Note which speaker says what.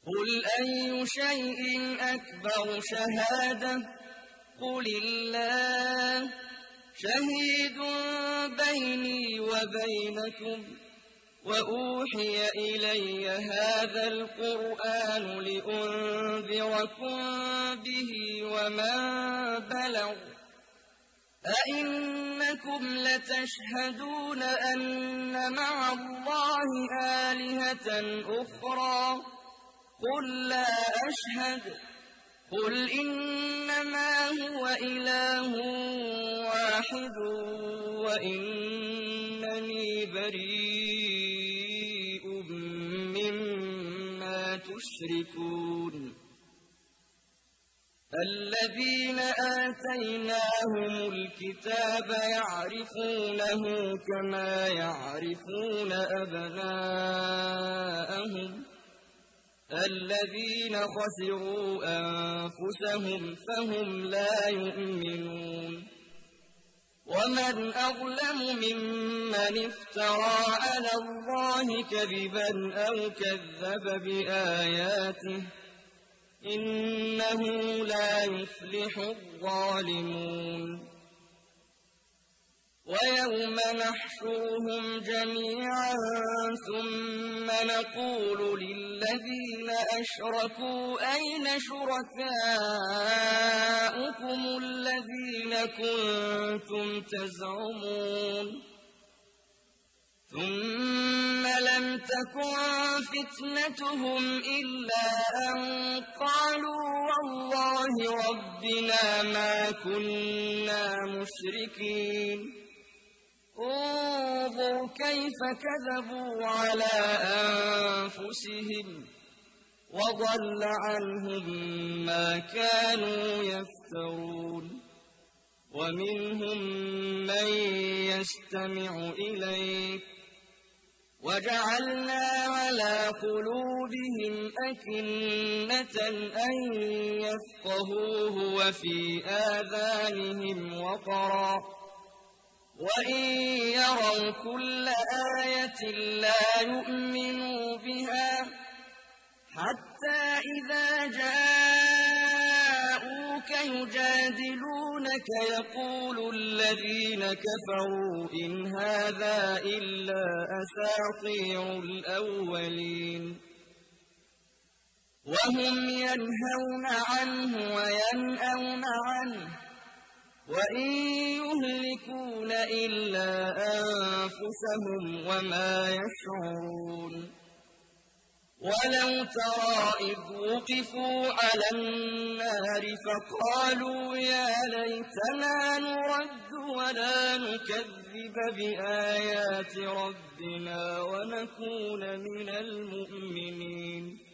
Speaker 1: قل أي شيء أكبر شهادة قل الله شهيد بيني وبينكم وأوحي إلي هذا القرآن لأنذركم به ومن بلغ أئنكم لتشهدون أن مع الله آلهة أخرى قل لا أشهد قل إنما هو إله واحد وإنني بريء مما تشركون الذين آتيناهم الكتاب يعرفونه كما يعرفون أبناءهم الذين خسروا أنفسهم فهم لا يؤمنون ومن أظلم ممن افترى على الله كذبا أو كذب بآياته إنه لا يفلح الظالمون ويوم نحشرهم جميعا ثم نقول للذين أشركوا أين شركاؤكم الذين كنتم تزعمون ثم لم تكن فتنتهم إلا أن قالوا والله ربنا ما كنا مشركين انظر كيف كذبوا على أنفسهم وضل عنهم ما كانوا يفترون ومنهم من يستمع إليك وجعلنا على قلوبهم أكنة أن يفقهوه وفي آذانهم وقرا وإن يروا كل آية لا يؤمنوا بها حتى إذا جاءوك يجادلونك يقول الذين كفروا إن هذا إلا أساطير الأولين وهم ينهون عنه وينأون عنه وإن يهلكون إلا أنفسهم وما يشعرون ولو ترى إذ وقفوا على النار فقالوا يا ليتنا نرد ولا نكذب بآيات ربنا ونكون من المؤمنين